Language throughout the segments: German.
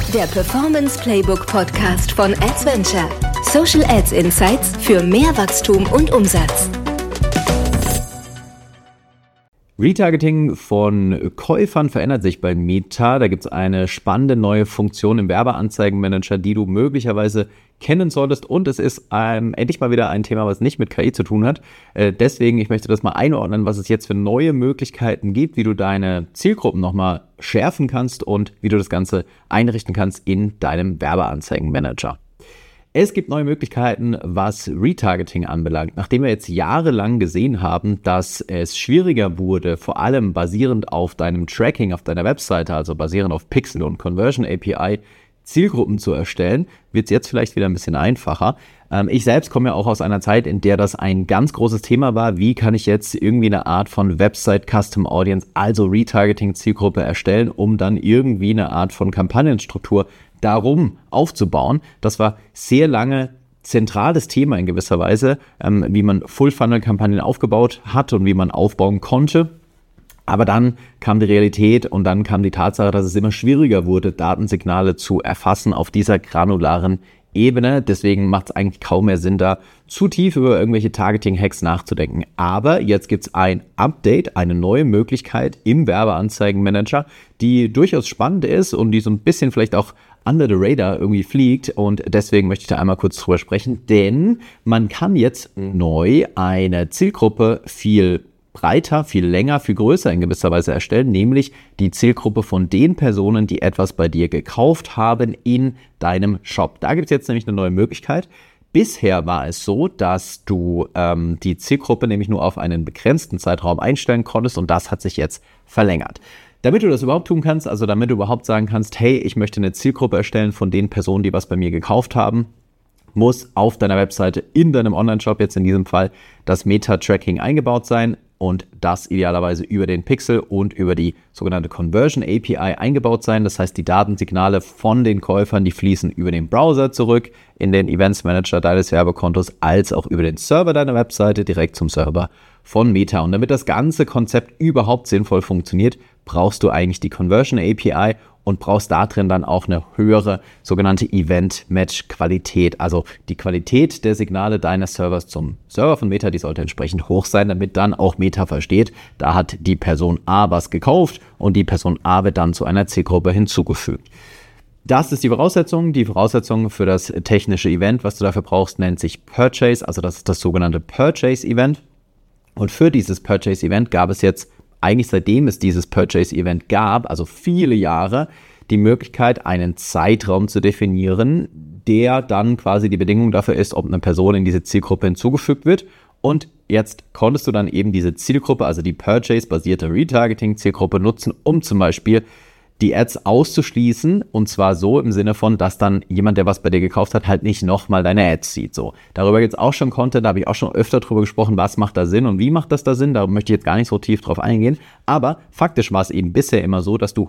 Der Performance Playbook Podcast von Adventure. Social Ads Insights für mehr Wachstum und Umsatz. Retargeting von Käufern verändert sich bei Meta. Da gibt es eine spannende neue Funktion im Werbeanzeigenmanager, die du möglicherweise kennen solltest. Und es ist endlich mal wieder ein Thema, was nicht mit KI zu tun hat. Deswegen, ich möchte das mal einordnen, was es jetzt für neue Möglichkeiten gibt, wie du deine Zielgruppen nochmal schärfen kannst und wie du das Ganze einrichten kannst in deinem Werbeanzeigenmanager. Es gibt neue Möglichkeiten, was Retargeting anbelangt. Nachdem wir jetzt jahrelang gesehen haben, dass es schwieriger wurde, vor allem basierend auf deinem Tracking auf deiner Webseite, also basierend auf Pixel und Conversion API, Zielgruppen zu erstellen, wird es jetzt vielleicht wieder ein bisschen einfacher. Ich selbst komme ja auch aus einer Zeit, in der das ein ganz großes Thema war. Wie kann ich jetzt irgendwie eine Art von Website Custom Audience, also Retargeting Zielgruppe erstellen, um dann irgendwie eine Art von Kampagnenstruktur darum aufzubauen. Das war sehr lange zentrales Thema in gewisser Weise, wie man Full-Funnel-Kampagnen aufgebaut hat und wie man aufbauen konnte. Aber dann kam die Realität und dann kam die Tatsache, dass es immer schwieriger wurde, Datensignale zu erfassen auf dieser granularen Ebene. Deswegen macht es eigentlich kaum mehr Sinn, da zu tief über irgendwelche Targeting-Hacks nachzudenken. Aber jetzt gibt es ein Update, eine neue Möglichkeit im Werbeanzeigenmanager, die durchaus spannend ist und die so ein bisschen vielleicht auch under the radar irgendwie fliegt, und deswegen möchte ich da einmal kurz drüber sprechen, denn man kann jetzt neu eine Zielgruppe viel breiter, viel länger, viel größer in gewisser Weise erstellen, nämlich die Zielgruppe von den Personen, die etwas bei dir gekauft haben in deinem Shop. Da gibt es jetzt nämlich eine neue Möglichkeit. Bisher war es so, dass du die Zielgruppe nämlich nur auf einen begrenzten Zeitraum einstellen konntest, und das hat sich jetzt verlängert. Damit du das überhaupt tun kannst, also damit du überhaupt sagen kannst, hey, ich möchte eine Zielgruppe erstellen von den Personen, die was bei mir gekauft haben, muss auf deiner Webseite, in deinem Online-Shop jetzt in diesem Fall, das Meta-Tracking eingebaut sein und das idealerweise über den Pixel und über die sogenannte Conversion API eingebaut sein. Das heißt, die Datensignale von den Käufern, die fließen über den Browser zurück in den Events Manager deines Werbekontos, als auch über den Server deiner Webseite direkt zum Server von Meta. Und damit das ganze Konzept überhaupt sinnvoll funktioniert, brauchst du eigentlich die Conversion API und brauchst da drin dann auch eine höhere sogenannte Event-Match-Qualität. Also die Qualität der Signale deines Servers zum Server von Meta, die sollte entsprechend hoch sein, damit dann auch Meta versteht, da hat die Person A was gekauft und die Person A wird dann zu einer Zielgruppe hinzugefügt. Das ist die Voraussetzung. Die Voraussetzung für das technische Event, was du dafür brauchst, nennt sich Purchase. Also das ist das sogenannte Purchase-Event. Und für dieses Purchase-Event gab es jetzt eigentlich seitdem es dieses Purchase-Event gab, also viele Jahre, die Möglichkeit, einen Zeitraum zu definieren, der dann quasi die Bedingung dafür ist, ob eine Person in diese Zielgruppe hinzugefügt wird. Und jetzt konntest du dann eben diese Zielgruppe, also die Purchase-basierte Retargeting-Zielgruppe nutzen, um zum Beispiel die Ads auszuschließen, und zwar so im Sinne von, dass dann jemand, der was bei dir gekauft hat, halt nicht nochmal deine Ads sieht. So, darüber gibt es auch schon Content, da habe ich auch schon öfter drüber gesprochen, was macht da Sinn und wie macht das da Sinn, da möchte ich jetzt gar nicht so tief drauf eingehen, aber faktisch war es eben bisher immer so, dass du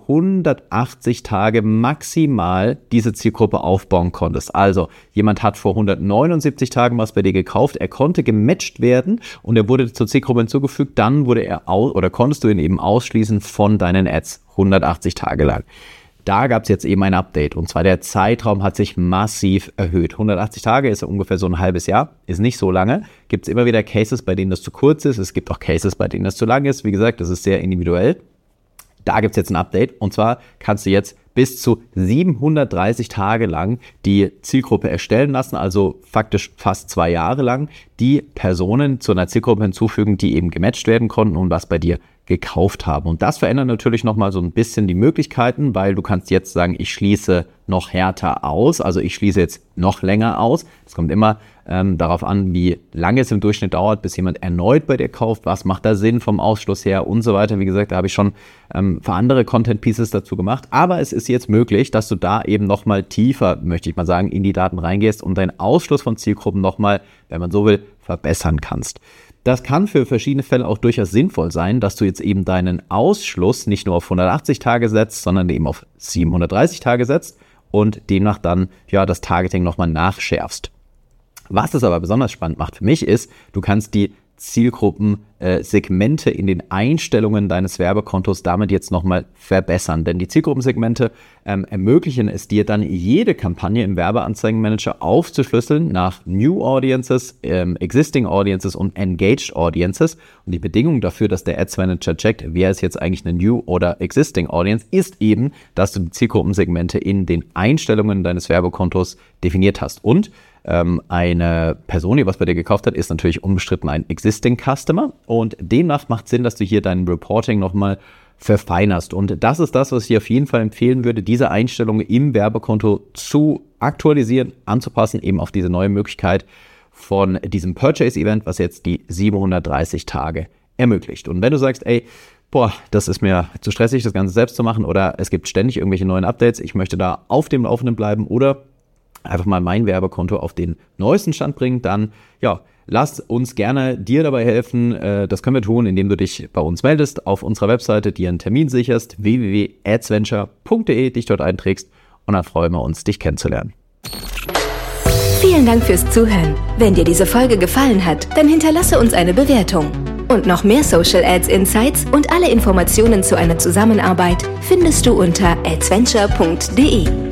180 Tage maximal diese Zielgruppe aufbauen konntest. Also, jemand hat vor 179 Tagen was bei dir gekauft, er konnte gematcht werden und er wurde zur Zielgruppe hinzugefügt, dann wurde er konntest du ihn eben ausschließen von deinen Ads. 180 Tage lang. Da gab es jetzt eben ein Update, und zwar der Zeitraum hat sich massiv erhöht. 180 Tage ist ungefähr so ein halbes Jahr, ist nicht so lange. Gibt es immer wieder Cases, bei denen das zu kurz ist. Es gibt auch Cases, bei denen das zu lang ist. Wie gesagt, das ist sehr individuell. Da gibt es jetzt ein Update, und zwar kannst du jetzt bis zu 730 Tage lang die Zielgruppe erstellen lassen, also faktisch fast 2 Jahre lang, die Personen zu einer Zielgruppe hinzufügen, die eben gematcht werden konnten und was bei dir gekauft haben. Und das verändert natürlich nochmal so ein bisschen die Möglichkeiten, weil du kannst jetzt sagen, ich schließe noch härter aus, also ich schließe jetzt noch länger aus. Es kommt immer darauf an, wie lange es im Durchschnitt dauert, bis jemand erneut bei dir kauft, was macht da Sinn vom Ausschluss her und so weiter. Wie gesagt, da habe ich schon für andere Content-Pieces dazu gemacht, aber es ist jetzt möglich, dass du da eben nochmal tiefer, möchte ich mal sagen, in die Daten reingehst und deinen Ausschluss von Zielgruppen nochmal, wenn man so will, verbessern kannst. Das kann für verschiedene Fälle auch durchaus sinnvoll sein, dass du jetzt eben deinen Ausschluss nicht nur auf 180 Tage setzt, sondern eben auf 730 Tage setzt und demnach dann das Targeting nochmal nachschärfst. Was das aber besonders spannend macht für mich ist, du kannst die Zielgruppen Segmente in den Einstellungen deines Werbekontos damit jetzt nochmal verbessern. Denn die Zielgruppensegmente ermöglichen es dir dann, jede Kampagne im Werbeanzeigenmanager aufzuschlüsseln nach New Audiences, Existing Audiences und Engaged Audiences. Und die Bedingung dafür, dass der Ads Manager checkt, wer ist jetzt eigentlich eine New oder Existing Audience, ist eben, dass du die Zielgruppensegmente in den Einstellungen deines Werbekontos definiert hast. Und eine Person, die was bei dir gekauft hat, ist natürlich unbestritten ein Existing Customer und demnach macht Sinn, dass du hier dein Reporting nochmal verfeinerst. Und das ist das, was ich dir auf jeden Fall empfehlen würde, diese Einstellungen im Werbekonto zu aktualisieren, anzupassen, eben auf diese neue Möglichkeit von diesem Purchase-Event, was jetzt die 730 Tage ermöglicht. Und wenn du sagst, das ist mir zu stressig, das Ganze selbst zu machen, oder es gibt ständig irgendwelche neuen Updates, ich möchte da auf dem Laufenden bleiben oder einfach mal mein Werbekonto auf den neuesten Stand bringen, dann lass uns gerne dir dabei helfen. Das können wir tun, indem du dich bei uns meldest, auf unserer Webseite dir einen Termin sicherst, www.adsventure.de, dich dort einträgst und dann freuen wir uns, dich kennenzulernen. Vielen Dank fürs Zuhören. Wenn dir diese Folge gefallen hat, dann hinterlasse uns eine Bewertung. Und noch mehr Social Ads Insights und alle Informationen zu einer Zusammenarbeit findest du unter adsventure.de.